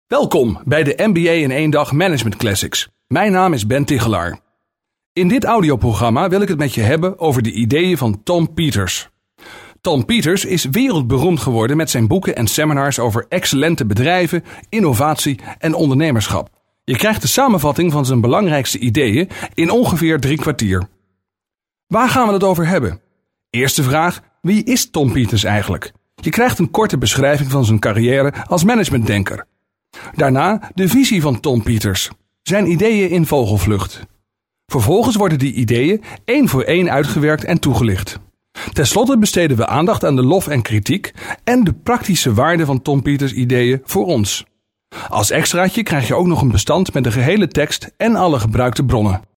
Welkom bij de MBA in 1 dag Management Classics. Mijn naam is Ben Tigelaar. In dit audioprogramma wil ik het met je hebben over de ideeën van Tom Peters. Tom Peters is wereldberoemd geworden met zijn boeken en seminars over excellente bedrijven, innovatie en ondernemerschap. Je krijgt de samenvatting van zijn belangrijkste ideeën in ongeveer 3 kwartier. Waar gaan we het over hebben? Eerste vraag, wie is Tom Peters eigenlijk? Je krijgt een korte beschrijving van zijn carrière als managementdenker. Daarna de visie van Tom Peters, zijn ideeën in vogelvlucht. Vervolgens worden die ideeën 1 voor 1 uitgewerkt en toegelicht. Ten slotte besteden we aandacht aan de lof en kritiek en de praktische waarde van Tom Peters ideeën voor ons. Als extraatje krijg je ook nog een bestand met de gehele tekst en alle gebruikte bronnen.